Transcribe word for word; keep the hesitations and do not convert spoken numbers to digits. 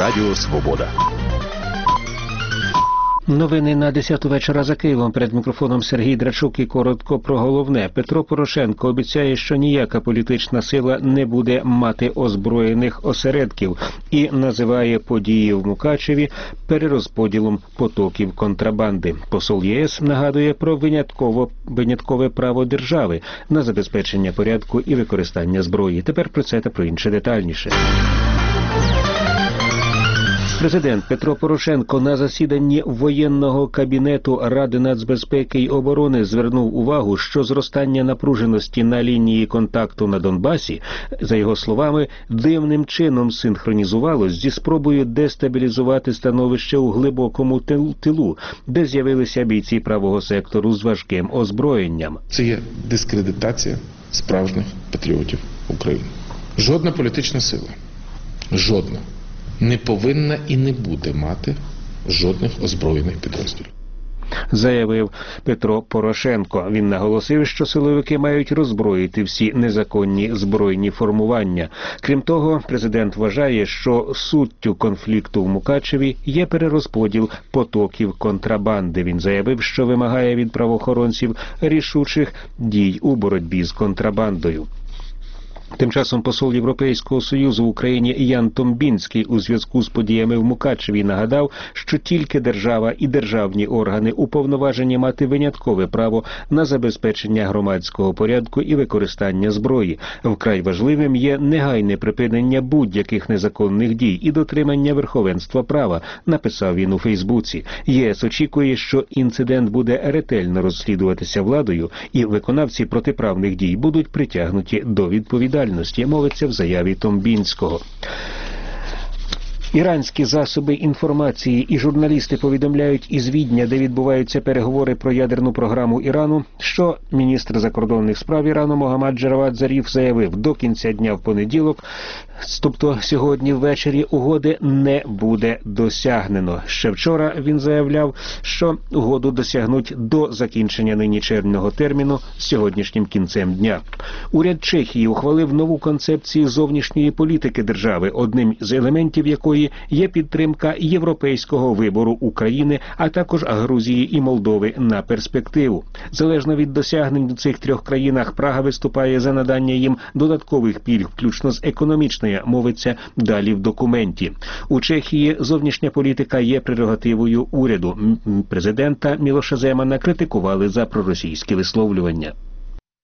Радіо Свобода. Новини на десяту вечора за Києвом. Перед мікрофоном Сергій Драчук і коротко про головне. Петро Порошенко обіцяє, що ніяка політична сила не буде мати озброєних осередків і називає події в Мукачеві перерозподілом потоків контрабанди. Посол ЄС нагадує про винятково, виняткове право держави на забезпечення порядку і використання зброї. Тепер про це та про інше детальніше. Президент Петро Порошенко на засіданні воєнного кабінету Ради нацбезпеки й оборони звернув увагу, що зростання напруженості на лінії контакту на Донбасі, за його словами, дивним чином синхронізувалось зі спробою дестабілізувати становище у глибокому тилу, де з'явилися бійці правого сектору з важким озброєнням. Це є дискредитація справжніх патріотів України. Жодна політична сила, жодна, не повинна і не буде мати жодних озброєних підрозділів, заявив Петро Порошенко. Він наголосив, що силовики мають роззброїти всі незаконні збройні формування. Крім того, президент вважає, що суттю конфлікту в Мукачеві є перерозподіл потоків контрабанди. Він заявив, що вимагає від правоохоронців рішучих дій у боротьбі з контрабандою. Тим часом посол Європейського Союзу в Україні Ян Томбінський у зв'язку з подіями в Мукачеві нагадав, що тільки держава і державні органи уповноважені мати виняткове право на забезпечення громадського порядку і використання зброї. Вкрай важливим є негайне припинення будь-яких незаконних дій і дотримання верховенства права, написав він у Фейсбуці. ЄС очікує, що інцидент буде ретельно розслідуватися владою і виконавці протиправних дій будуть притягнуті до відповідальності. Мовиться в заяві Томбінського. Іранські засоби інформації і журналісти повідомляють із Відня, де відбуваються переговори про ядерну програму Ірану, що міністр закордонних справ Ірану Могаммад Джавад Заріф заявив, до кінця дня в понеділок, тобто сьогодні ввечері, угоди не буде досягнено. Ще вчора він заявляв, що угоду досягнуть до закінчення нині червного терміну сьогоднішнім кінцем дня. Уряд Чехії ухвалив нову концепцію зовнішньої політики держави, одним з елементів якої є підтримка європейського вибору України, а також Грузії і Молдови на перспективу. Залежно від досягнень у цих трьох країнах, Прага виступає за надання їм додаткових пільг, включно з економічної, мовиться далі в документі. У Чехії зовнішня політика є прерогативою уряду. Президента Мілоша Земана критикували за проросійські висловлювання.